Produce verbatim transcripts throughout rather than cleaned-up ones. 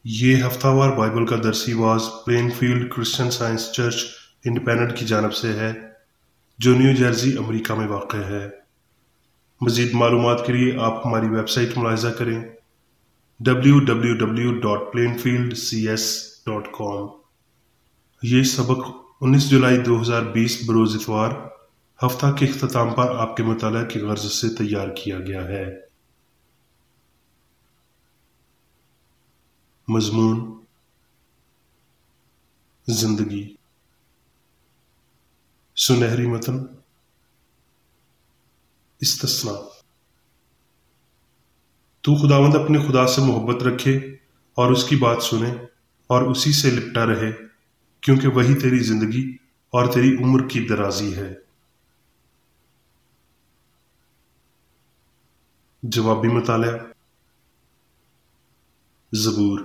یہ ہفتہ وار بائبل کا درسی واز Plainfield Christian Science Church Independent کی جانب سے ہے جو نیو جرسی امریکہ میں واقع ہے۔ مزید معلومات کے لیے آپ ہماری ویب سائٹ ملاحظہ کریں W W W dot Plainfield C S dot com. یہ سبق انیس جولائی دو ہزار بیس بروز اتوار ہفتہ کے اختتام پر آپ کے مطالعہ کی غرض سے تیار کیا گیا ہے۔ مضمون: زندگی۔ سنہری متن: استثناء۔ تو خداوند اپنے خدا سے محبت رکھے اور اس کی بات سنے اور اسی سے لپٹا رہے، کیونکہ وہی تیری زندگی اور تیری عمر کی درازی ہے۔ جوابی مطالعہ: زبور۔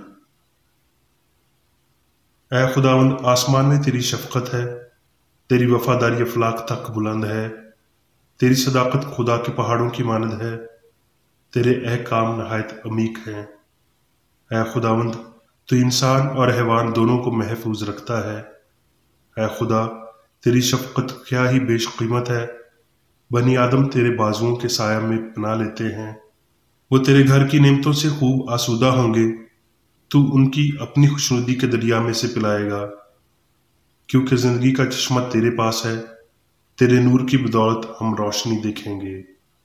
اے خداوند، آسمان میں تیری شفقت ہے، تیری وفاداری افلاک تک بلند ہے، تیری صداقت خدا کے پہاڑوں کی مانند ہے، تیرے احکام نہایت عمیق ہیں۔ اے خداوند، تو انسان اور حیوان دونوں کو محفوظ رکھتا ہے۔ اے خدا، تیری شفقت کیا ہی بیش قیمت ہے، بنی آدم تیرے بازوؤں کے سایہ میں پناہ لیتے ہیں۔ وہ تیرے گھر کی نعمتوں سے خوب آسودہ ہوں گے، تو ان کی اپنی خوشنودی کے دریا میں سے پلائے گا، کیونکہ زندگی کا چشمہ تیرے پاس ہے، تیرے نور کی بدولت ہم روشنی دیکھیں گے۔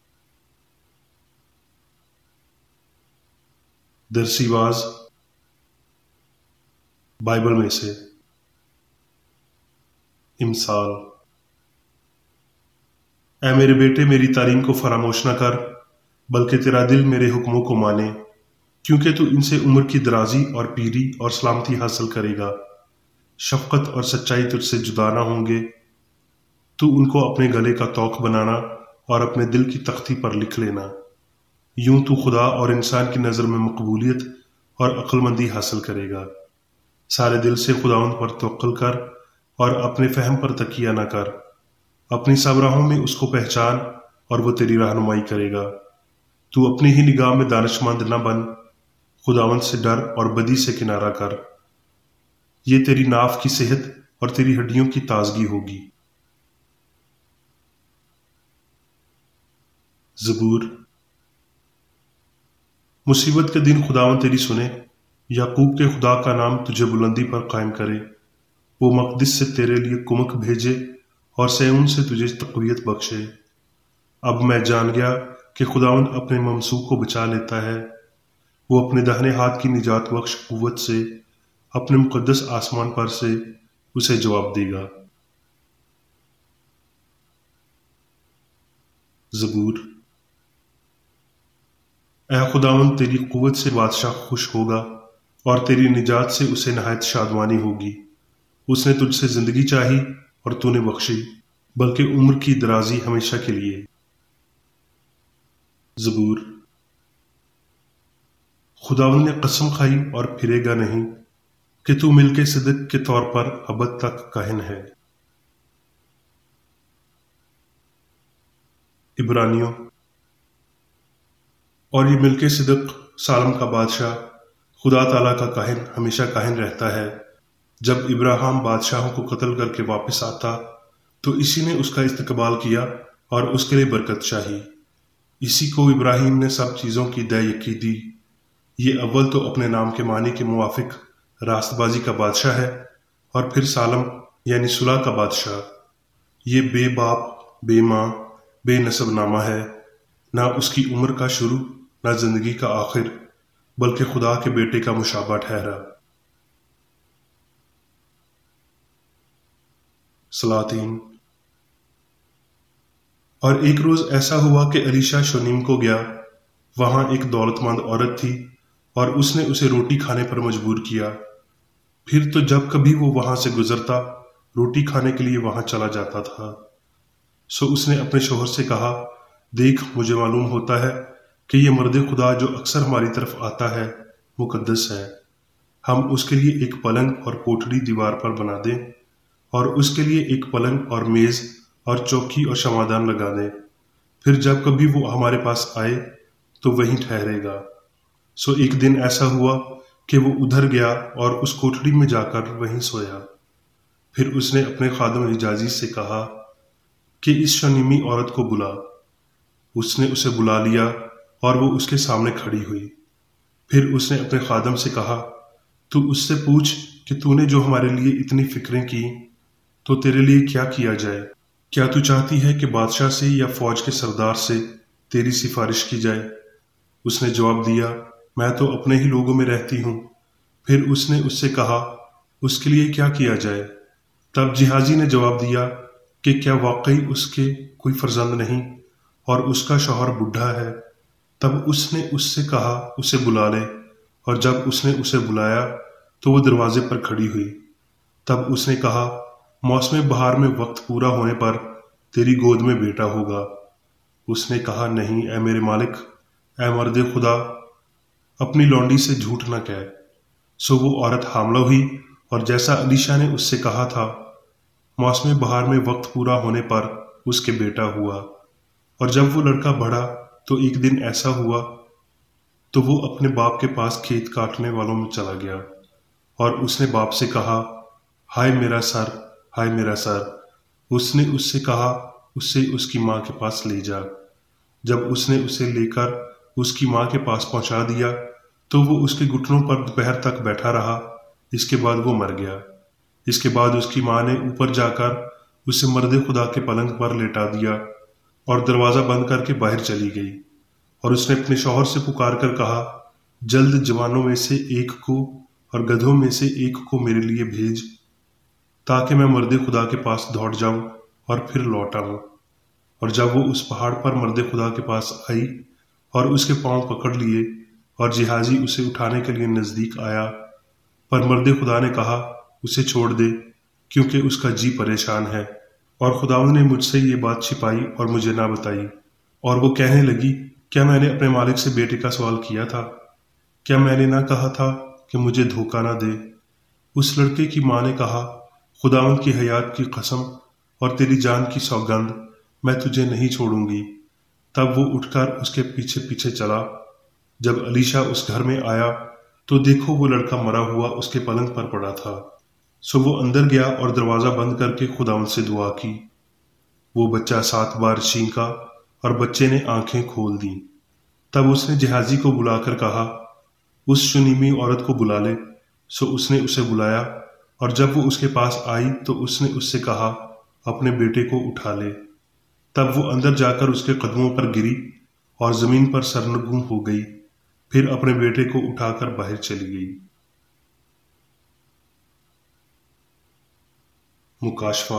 درسی واز بائبل میں سے امثال: اے میرے بیٹے، میری تعلیم کو فراموش نہ کر، بلکہ تیرا دل میرے حکموں کو مانے، کیونکہ تو ان سے عمر کی درازی اور پیری اور سلامتی حاصل کرے گا۔ شفقت اور سچائی تجھ سے جدا نہ ہوں گے، تو ان کو اپنے گلے کا توق بنانا اور اپنے دل کی تختی پر لکھ لینا۔ یوں تو خدا اور انسان کی نظر میں مقبولیت اور عقل مندی حاصل کرے گا۔ سارے دل سے خداوند پر توکل کر اور اپنے فہم پر تکیہ نہ کر۔ اپنی سب راہوں میں اس کو پہچان اور وہ تیری رہنمائی کرے گا۔ تو اپنی ہی نگاہ میں دانش مند نہ بن، خداوند سے ڈر اور بدی سے کنارہ کر۔ یہ تیری ناف کی صحت اور تیری ہڈیوں کی تازگی ہوگی۔ زبور۔ مصیبت کے دن خداوند تیری سنے، یعقوب کے خدا کا نام تجھے بلندی پر قائم کرے۔ وہ مقدس سے تیرے لیے کمک بھیجے اور صہیون سے تجھے تقویت بخشے۔ اب میں جان گیا کہ خداوند اپنے ممسوح کو بچا لیتا ہے۔ وہ اپنے داہنے ہاتھ کی نجات بخش قوت سے اپنے مقدس آسمان پر سے اسے جواب دے گا۔ زبور۔ اے خداوند، تیری قوت سے بادشاہ خوش ہوگا اور تیری نجات سے اسے نہایت شادمانی ہوگی۔ اس نے تجھ سے زندگی چاہی اور تو نے بخشی، بلکہ عمر کی درازی ہمیشہ کے لیے۔ زبور۔ خداوند نے قسم کھائی اور پھرے گا نہیں کہ تو ملک صدق کے طور پر ابد تک کاہن ہے۔ عبرانیوں۔ اور یہ ملک صدق سالم کا بادشاہ خدا تعالیٰ کا کاہن ہمیشہ کاہن رہتا ہے۔ جب ابراہیم بادشاہوں کو قتل کر کے واپس آتا تو اسی نے اس کا استقبال کیا اور اس کے لیے برکت چاہی۔ اسی کو ابراہیم نے سب چیزوں کی دے یکی دی۔ یہ اول تو اپنے نام کے معنی کے موافق راست بازی کا بادشاہ ہے، اور پھر سالم یعنی صلح کا بادشاہ۔ یہ بے باپ، بے ماں، بے نسب نامہ ہے، نہ اس کی عمر کا شروع نہ زندگی کا آخر، بلکہ خدا کے بیٹے کا مشابہ ٹھہرا۔ سلاطین۔ اور ایک روز ایسا ہوا کہ الیشا شونیم کو گیا۔ وہاں ایک دولت مند عورت تھی اور اس نے اسے روٹی کھانے پر مجبور کیا۔ پھر تو جب کبھی وہ وہاں سے گزرتا، روٹی کھانے کے لیے وہاں چلا جاتا تھا۔ سو اس نے اپنے شوہر سے کہا، دیکھ، مجھے معلوم ہوتا ہے کہ یہ مرد خدا جو اکثر ہماری طرف آتا ہے مقدس ہے۔ ہم اس کے لیے ایک پلنگ اور کوٹڑی دیوار پر بنا دیں، اور اس کے لیے ایک پلنگ اور میز اور چوکی اور شمعدان لگا دیں۔ پھر جب کبھی وہ ہمارے پاس آئے تو وہیں ٹھہرے گا۔ سو ایک دن ایسا ہوا کہ وہ ادھر گیا اور اس کوٹڑی میں جا کر وہیں سویا۔ پھر اس نے اپنے خادم حجازی سے کہا کہ اس شنیمی عورت کو بلا۔ اس نے اسے بلا لیا اور وہ اس کے سامنے کھڑی ہوئی۔ پھر اس نے اپنے خادم سے کہا، تو اس سے پوچھ کہ تو نے جو ہمارے لیے اتنی فکریں کی تو تیرے لیے کیا کیا جائے؟ کیا تو چاہتی ہے کہ بادشاہ سے یا فوج کے سردار سے تیری سفارش کی جائے؟ اس نے جواب دیا، میں تو اپنے ہی لوگوں میں رہتی ہوں۔ پھر اس نے اس سے کہا، اس کے لیے کیا کیا جائے؟ تب جہازی نے جواب دیا کہ کیا واقعی اس کے کوئی فرزند نہیں اور اس کا شوہر بوڑھا ہے؟ تب اس نے اس سے کہا، اسے بلا لے۔ اور جب اس نے اسے بلایا تو وہ دروازے پر کھڑی ہوئی۔ تب اس نے کہا، موسم بہار میں وقت پورا ہونے پر تیری گود میں بیٹا ہوگا۔ اس نے کہا، نہیں اے میرے مالک، اے مرد خدا، اپنی لونڈی سے جھوٹ نہ کہہ۔ سو وہ عورت حاملہ ہوئی، اور جیسا علیشا نے اس سے کہا تھا، موسم بہار میں وقت پورا ہونے پر اس کے بیٹا ہوا۔ اور جب وہ لڑکا بڑھا تو ایک دن ایسا ہوا تو وہ اپنے باپ کے پاس کھیت کاٹنے والوں میں چلا گیا، اور اس نے باپ سے کہا، ہائے میرا سر، ہائے میرا سر۔ اس نے اس سے کہا، اسے اس کی ماں کے پاس لے جا۔ جب اس نے اسے لے کر اس کی ماں کے پاس پہنچا دیا تو وہ اس کے گھٹنوں پر دوپہر تک بیٹھا رہا۔ اس کے بعد وہ مر گیا۔ اس کے بعد اس کی ماں نے اوپر جا کر اسے مرد خدا کے پلنگ پر لیٹا دیا اور دروازہ بند کر کے باہر چلی گئی۔ اور اس نے اپنے شوہر سے پکار کر کہا، جلد جوانوں میں سے ایک کو اور گدھوں میں سے ایک کو میرے لیے بھیج، تاکہ میں مرد خدا کے پاس دوڑ جاؤں اور پھر لوٹ آؤں۔ اور جب وہ اس پہاڑ پر مرد خدا کے پاس آئی اور اس کے پاؤں پکڑ لیے، اور جہازی اسے اٹھانے کے لیے نزدیک آیا، پر مرد خدا نے کہا، اسے چھوڑ دے، کیونکہ اس کا جی پریشان ہے، اور خداوند نے مجھ سے یہ بات چھپائی اور مجھے نہ بتائی۔ اور وہ کہنے لگی، کیا میں نے اپنے مالک سے بیٹے کا سوال کیا تھا؟ کیا میں نے نہ کہا تھا کہ مجھے دھوکہ نہ دے؟ اس لڑکے کی ماں نے کہا، خداوند کی حیات کی قسم اور تیری جان کی سوگند، میں تجھے نہیں چھوڑوں گی۔ تب وہ اٹھ کر اس کے پیچھے پیچھے چلا۔ جب علیشا اس گھر میں آیا تو دیکھو وہ لڑکا مرا ہوا اس کے پلنگ پر پڑا تھا۔ سو وہ اندر گیا اور دروازہ بند کر کے خداوند سے دعا کی۔ وہ بچہ سات بار چینکا اور بچے نے آنکھیں کھول دیں۔ تب اس نے جہازی کو بلا کر کہا، اس شنیمی عورت کو بلا لے۔ سو اس نے اسے بلایا، اور جب وہ اس کے پاس آئی تو اس نے اس سے کہا، اپنے بیٹے کو اٹھا لے۔ تب وہ اندر جا کر اس کے قدموں پر گری اور زمین پر سرنگوں ہو گئی، پھر اپنے بیٹے کو اٹھا کر باہر چلی گئی۔ مکاشفہ۔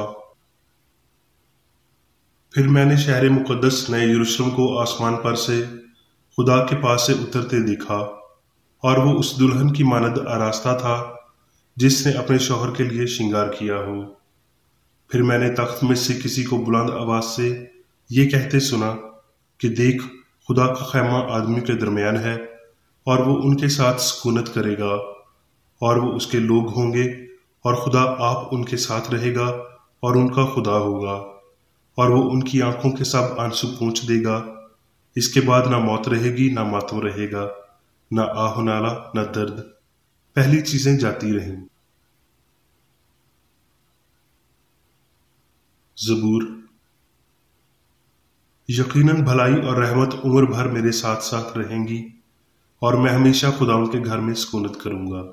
پھر میں نے شہر مقدس نئے یروشلم کو آسمان پر سے خدا کے پاس سے اترتے دیکھا، اور وہ اس دلہن کی مانند آراستہ تھا جس نے اپنے شوہر کے لیے شنگار کیا ہو۔ پھر میں نے تخت میں سے کسی کو بلند آواز سے یہ کہتے سنا کہ دیکھ، خدا کا خیمہ آدمی کے درمیان ہے، اور وہ ان کے ساتھ سکونت کرے گا، اور وہ اس کے لوگ ہوں گے، اور خدا آپ ان کے ساتھ رہے گا اور ان کا خدا ہوگا، اور وہ ان کی آنکھوں کے سب آنسو پونچھ دے گا۔ اس کے بعد نہ موت رہے گی، نہ ماتم رہے گا، نہ آہ و نالہ، نہ درد، پہلی چیزیں جاتی رہیں۔ زبور۔ یقیناً بھلائی اور رحمت عمر بھر میرے ساتھ ساتھ رہیں گی، اور میں ہمیشہ خداوند کے گھر میں سکونت کروں گا۔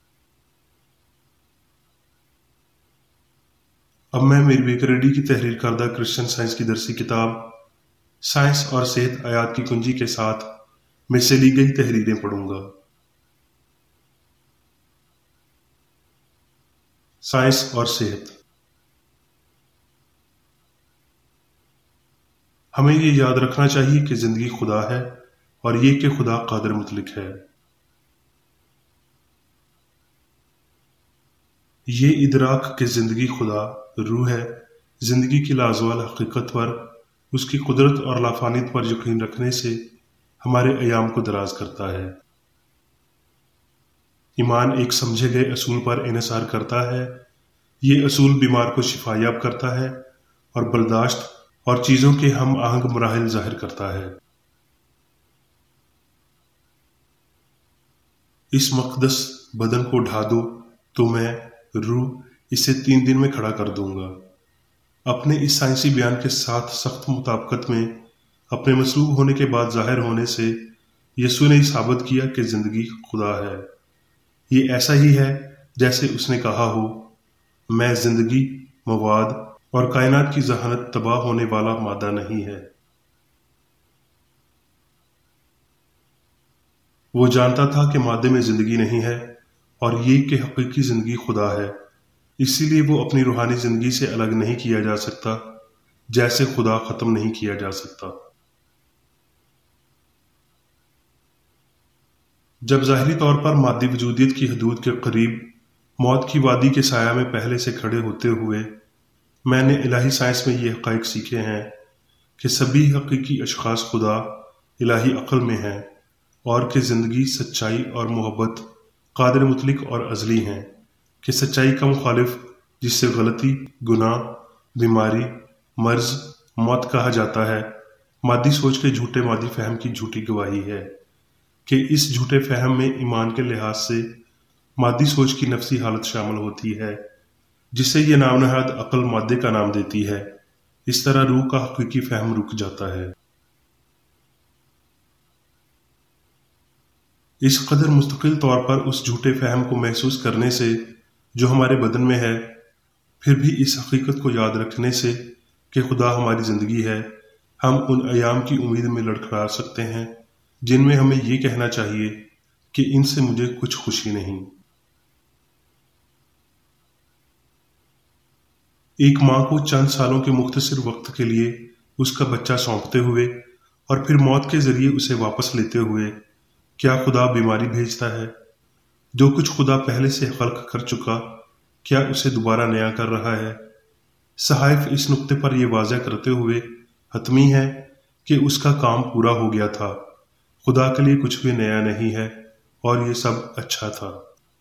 اب میں میری بیکریڈی کی تحریر کردہ کرسچن سائنس کی درسی کتاب سائنس اور صحت آیات کی کنجی کے ساتھ میں سے لی گئی تحریریں پڑھوں گا۔ سائنس اور صحت۔ ہمیں یہ یاد رکھنا چاہیے کہ زندگی خدا ہے، اور یہ کہ خدا قادر مطلق ہے۔ یہ ادراک کہ زندگی خدا روح ہے، زندگی کی لازوال حقیقت پر، اس کی قدرت اور لافانیت پر یقین رکھنے سے ہمارے ایام کو دراز کرتا ہے۔ ایمان ایک سمجھے گئے اصول پر انحصار کرتا ہے۔ یہ اصول بیمار کو شفا یاب کرتا ہے اور برداشت اور چیزوں کے ہم آہنگ مراحل ظاہر کرتا ہے۔ اس مقدس بدن کو ڈھا دو تو میں روح اسے تین دن میں کھڑا کر دوں گا۔ اپنے اس سائنسی بیان کے ساتھ سخت مطابقت میں اپنے مصلوب ہونے کے بعد ظاہر ہونے سے یسوع نے ثابت کیا کہ زندگی خدا ہے۔ یہ ایسا ہی ہے جیسے اس نے کہا ہو، میں زندگی، مواد اور کائنات کی ذہانت تباہ ہونے والا مادہ نہیں ہے۔ وہ جانتا تھا کہ مادے میں زندگی نہیں ہے اور یہ کہ حقیقی زندگی خدا ہے، اسی لیے وہ اپنی روحانی زندگی سے الگ نہیں کیا جا سکتا، جیسے خدا ختم نہیں کیا جا سکتا۔ جب ظاہری طور پر مادی وجودیت کی حدود کے قریب موت کی وادی کے سایہ میں پہلے سے کھڑے ہوتے ہوئے میں نے الہی سائنس میں یہ حقائق سیکھے ہیں کہ سبھی حقیقی اشخاص خدا الہی عقل میں ہیں، اور کہ زندگی، سچائی اور محبت قادر مطلق اور ازلی ہیں، کہ سچائی کا مخالف، جس سے غلطی، گناہ، بیماری، مرض، موت کہا جاتا ہے، مادی سوچ کے جھوٹے مادی فہم کی جھوٹی گواہی ہے، کہ اس جھوٹے فہم میں ایمان کے لحاظ سے مادی سوچ کی نفسی حالت شامل ہوتی ہے، جسے یہ نام نہاد عقل مادے کا نام دیتی ہے۔ اس طرح روح کا حقیقی فہم رک جاتا ہے۔ اس قدر مستقل طور پر اس جھوٹے فہم کو محسوس کرنے سے جو ہمارے بدن میں ہے، پھر بھی اس حقیقت کو یاد رکھنے سے کہ خدا ہماری زندگی ہے، ہم ان ایام کی امید میں لڑکھڑا سکتے ہیں جن میں ہمیں یہ کہنا چاہیے کہ ان سے مجھے کچھ خوشی نہیں۔ ایک ماں کو چند سالوں کے مختصر وقت کے لیے اس کا بچہ سونپتے ہوئے اور پھر موت کے ذریعے اسے واپس لیتے ہوئے کیا خدا بیماری بھیجتا ہے؟ جو کچھ خدا پہلے سے خلق کر چکا، کیا اسے دوبارہ نیا کر رہا ہے؟ صحائف اس نقطے پر یہ واضح کرتے ہوئے حتمی ہے کہ اس کا کام پورا ہو گیا تھا، خدا کے لیے کچھ بھی نیا نہیں ہے اور یہ سب اچھا تھا۔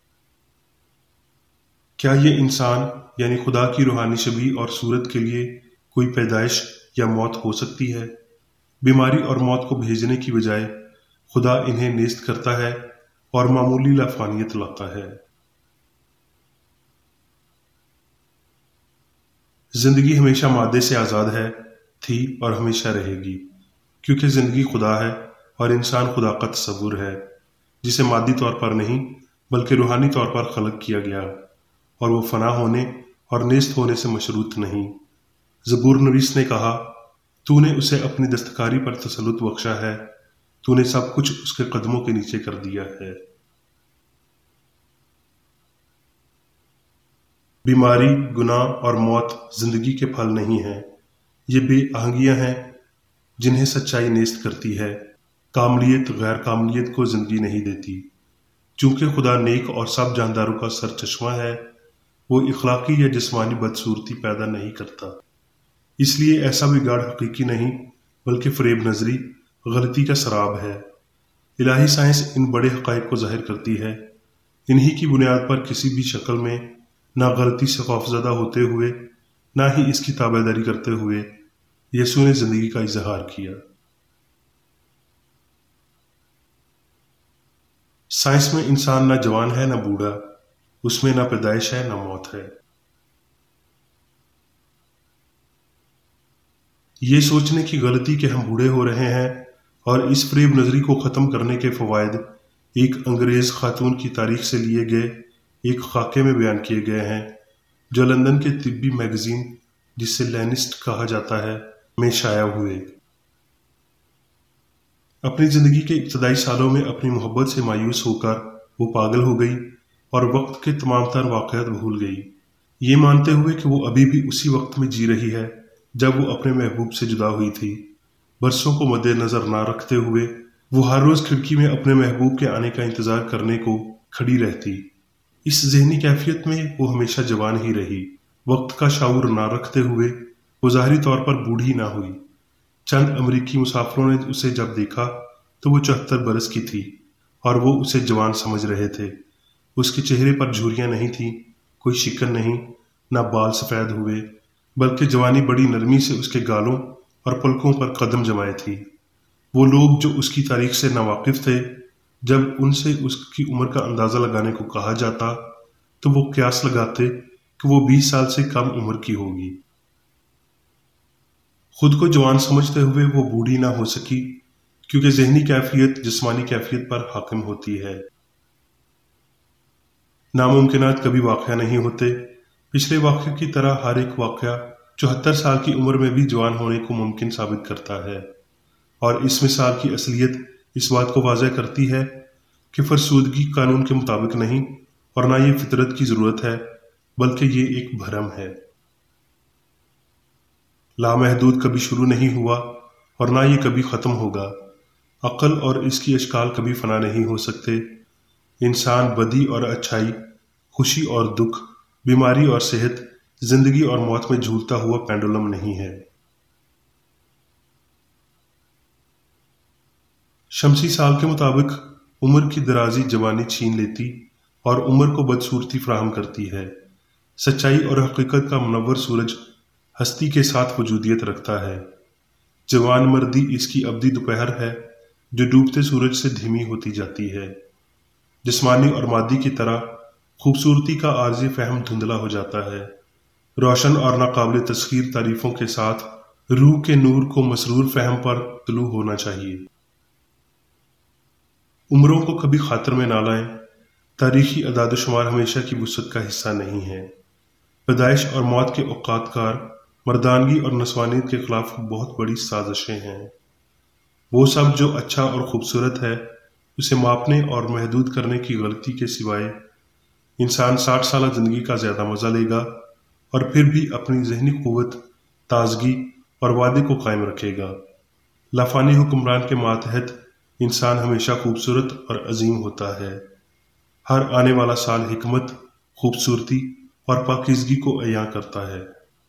کیا یہ انسان یعنی خدا کی روحانی شبیہ اور صورت کے لیے کوئی پیدائش یا موت ہو سکتی ہے؟ بیماری اور موت کو بھیجنے کی بجائے خدا انہیں نیست کرتا ہے اور معمولی لافانیت لاتا ہے۔ زندگی ہمیشہ مادے سے آزاد ہے، تھی اور ہمیشہ رہے گی، کیونکہ زندگی خدا ہے اور انسان خدا کا تصور ہے، جسے مادی طور پر نہیں بلکہ روحانی طور پر خلق کیا گیا، اور وہ فنا ہونے اور نیست ہونے سے مشروط نہیں۔ زبور نویس نے کہا، تو نے اسے اپنی دستکاری پر تسلط بخشا ہے، تو نے سب کچھ اس کے قدموں کے نیچے کر دیا ہے۔ بیماری، گناہ اور موت زندگی کے پھل نہیں ہیں، یہ بے آہنگیاں ہیں جنہیں سچائی نیست کرتی ہے۔ کاملیت غیر کاملیت کو زندگی نہیں دیتی۔ چونکہ خدا نیک اور سب جانداروں کا سر چشمہ ہے، وہ اخلاقی یا جسمانی بدصورتی پیدا نہیں کرتا، اس لیے ایسا بگاڑ حقیقی نہیں بلکہ فریب نظری، غلطی کا سراب ہے۔ الہی سائنس ان بڑے حقائق کو ظاہر کرتی ہے، انہی کی بنیاد پر کسی بھی شکل میں نہ غلطی سے خوفزدہ ہوتے ہوئے نہ ہی اس کی تابع داری کرتے ہوئے یسوع نے زندگی کا اظہار کیا۔ سائنس میں انسان نہ جوان ہے نہ بوڑھا، اس میں نہ پیدائش ہے نہ موت ہے۔ یہ سوچنے کی غلطی کہ ہم بوڑھے ہو رہے ہیں اور اس فریب نظری کو ختم کرنے کے فوائد ایک انگریز خاتون کی تاریخ سے لیے گئے ایک خاکے میں بیان کیے گئے ہیں، جو لندن کے طبی میگزین جسے لینسٹ کہا جاتا ہے میں شائع ہوئے۔ اپنی زندگی کے ابتدائی سالوں میں اپنی محبت سے مایوس ہو کر وہ پاگل ہو گئی اور وقت کے تمام تر واقعات بھول گئی، یہ مانتے ہوئے کہ وہ ابھی بھی اسی وقت میں جی رہی ہے جب وہ اپنے محبوب سے جدا ہوئی تھی۔ برسوں کو مد نظر نہ رکھتے ہوئے وہ ہر روز کھڑکی میں اپنے محبوب کے آنے کا انتظار کرنے کو کھڑی رہتی۔ اس ذہنی کیفیت میں وہ ہمیشہ جوان ہی رہی۔ وقت کا شعور نہ رکھتے ہوئے وہ ظاہری طور پر بوڑھی نہ ہوئی۔ چند امریکی مسافروں نے اسے جب دیکھا تو وہ چوہتر برس کی تھی اور وہ اسے جوان سمجھ رہے تھے۔ اس کے چہرے پر جھریاں نہیں تھیں، کوئی شکن نہیں، نہ بال سفید ہوئے، بلکہ جوانی بڑی نرمی سے اس کے گالوں اور پلکوں پر قدم جمائے تھی۔ وہ لوگ جو اس کی تاریخ سے ناواقف تھے جب ان سے اس کی عمر کا اندازہ لگانے کو کہا جاتا تو وہ قیاس لگاتے کہ وہ بیس سال سے کم عمر کی ہوگی۔ خود کو جوان سمجھتے ہوئے وہ بوڑھی نہ ہو سکی، کیونکہ ذہنی کیفیت جسمانی کیفیت پر حاکم ہوتی ہے۔ ناممکنات کبھی واقعہ نہیں ہوتے۔ پچھلے واقعے کی طرح ہر ایک واقعہ چوہتر سال کی عمر میں بھی جوان ہونے کو ممکن ثابت کرتا ہے، اور اس مثال کی اصلیت اس بات کو واضح کرتی ہے کہ فرسودگی قانون کے مطابق نہیں، اور نہ یہ فطرت کی ضرورت ہے، بلکہ یہ ایک بھرم ہے۔ لامحدود کبھی شروع نہیں ہوا اور نہ یہ کبھی ختم ہوگا۔ عقل اور اس کی اشکال کبھی فنا نہیں ہو سکتے۔ انسان بدی اور اچھائی، خوشی اور دکھ، بیماری اور صحت، زندگی اور موت میں جھولتا ہوا پینڈولم نہیں ہے۔ شمسی سال کے مطابق عمر کی درازی جوانی چھین لیتی اور عمر کو بدصورتی فراہم کرتی ہے۔ سچائی اور حقیقت کا منور سورج ہستی کے ساتھ وجودیت رکھتا ہے۔ جوان مردی اس کی ابدی دوپہر ہے جو ڈوبتے سورج سے دھیمی ہوتی جاتی ہے۔ جسمانی اور مادی کی طرح خوبصورتی کا عارضی فہم دھندلا ہو جاتا ہے۔ روشن اور ناقابل تسخیر تعریفوں کے ساتھ روح کے نور کو مسرور فہم پر طلوع ہونا چاہیے۔ عمروں کو کبھی خاطر میں نہ لائیں۔ تاریخی اعداد و شمار ہمیشہ کی وسعت کا حصہ نہیں ہے۔ پیدائش اور موت کے اوقات کار مردانگی اور نسوانیت کے خلاف بہت بڑی سازشیں ہیں۔ وہ سب جو اچھا اور خوبصورت ہے، اسے ماپنے اور محدود کرنے کی غلطی کے سوائے انسان ساٹھ سالہ زندگی کا زیادہ مزہ لے گا اور پھر بھی اپنی ذہنی قوت، تازگی اور وعدے کو قائم رکھے گا۔ لافانی حکمران کے ماتحت انسان ہمیشہ خوبصورت اور عظیم ہوتا ہے۔ ہر آنے والا سال حکمت، خوبصورتی اور پاکیزگی کو عیاں کرتا ہے۔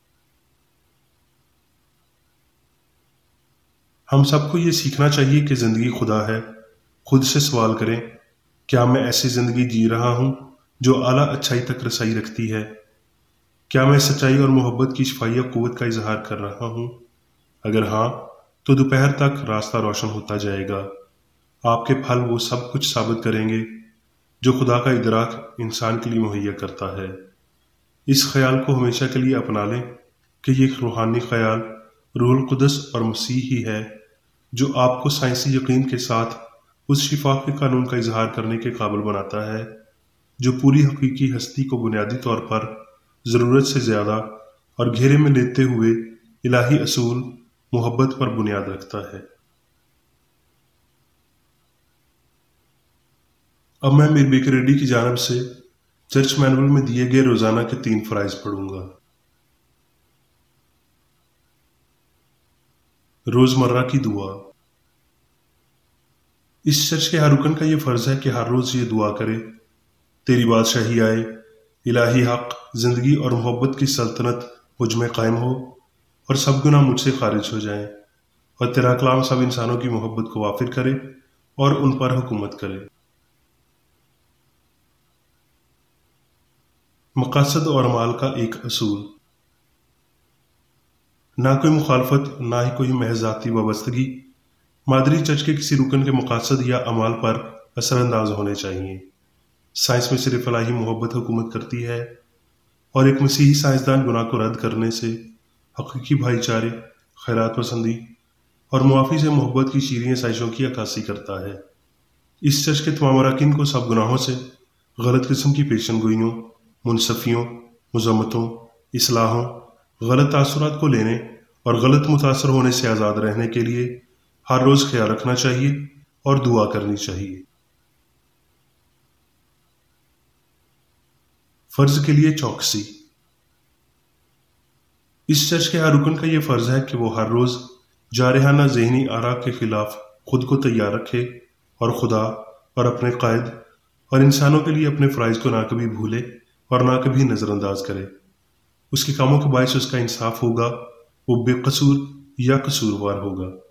ہم سب کو یہ سیکھنا چاہیے کہ زندگی خدا ہے۔ خود سے سوال کریں، کیا میں ایسی زندگی جی رہا ہوں جو اعلیٰ اچھائی تک رسائی رکھتی ہے؟ کیا میں سچائی اور محبت کی شفافیہ قوت کا اظہار کر رہا ہوں؟ اگر ہاں، تو دوپہر تک راستہ روشن ہوتا جائے گا۔ آپ کے پھل وہ سب کچھ ثابت کریں گے جو خدا کا ادراک انسان کے لیے مہیا کرتا ہے۔ اس خیال کو ہمیشہ کے لیے اپنا لیں کہ یہ روحانی خیال روح القدس اور مسیح ہی ہے جو آپ کو سائنسی یقین کے ساتھ اس شفا کے قانون کا اظہار کرنے کے قابل بناتا ہے جو پوری حقیقی ہستی کو بنیادی طور پر ضرورت سے زیادہ اور گھیرے میں لیتے ہوئے الہی اصول محبت پر بنیاد رکھتا ہے۔ اب میں میر بیکر ریڈی کی جانب سے چرچ مینول میں دیے گئے روزانہ کے تین فرائض پڑھوں گا۔ روزمرہ کی دعا۔ اس چرچ کے ہر رکن کا یہ فرض ہے کہ ہر روز یہ دعا کرے، تیری بادشاہی آئے، الہی حق، زندگی اور محبت کی سلطنت مجھ میں قائم ہو اور سب گناہ مجھ سے خارج ہو جائیں، اور تیرا کلام سب انسانوں کی محبت کو وافر کرے اور ان پر حکومت کرے۔ مقاصد اور اعمال کا ایک اصول۔ نہ کوئی مخالفت، نہ ہی کوئی محض ذاتی وابستگی مادری چرچ کے کسی رکن کے مقاصد یا اعمال پر اثر انداز ہونے چاہیے۔ سائنس میں صرف الہی محبت حکومت کرتی ہے، اور ایک مسیحی سائنسدان گناہ کو رد کرنے سے حقیقی بھائی چارے، خیرات پسندی اور معافی سے محبت کی شیریں سائشوں کی عکاسی کرتا ہے۔ اس چرچ کے تمام اراکین کو سب گناہوں سے، غلط قسم کی پیشن گوئیوں، منصفیوں، مذمتوں، اصلاحوں، غلط تاثرات کو لینے اور غلط متاثر ہونے سے آزاد رہنے کے لیے ہر روز خیال رکھنا چاہیے اور دعا کرنی چاہیے۔ فرض کے لیے چوکسی۔ اس چرچ کے ہر رکن کا یہ فرض ہے کہ وہ ہر روز جارحانہ ذہنی آرا کے خلاف خود کو تیار رکھے اور خدا اور اپنے قائد اور انسانوں کے لیے اپنے فرائض کو نہ کبھی بھولے اور نہ کبھی نظر انداز کرے۔ اس کے کاموں کے باعث اس کا انصاف ہوگا، وہ بے قصور یا قصوروار ہوگا۔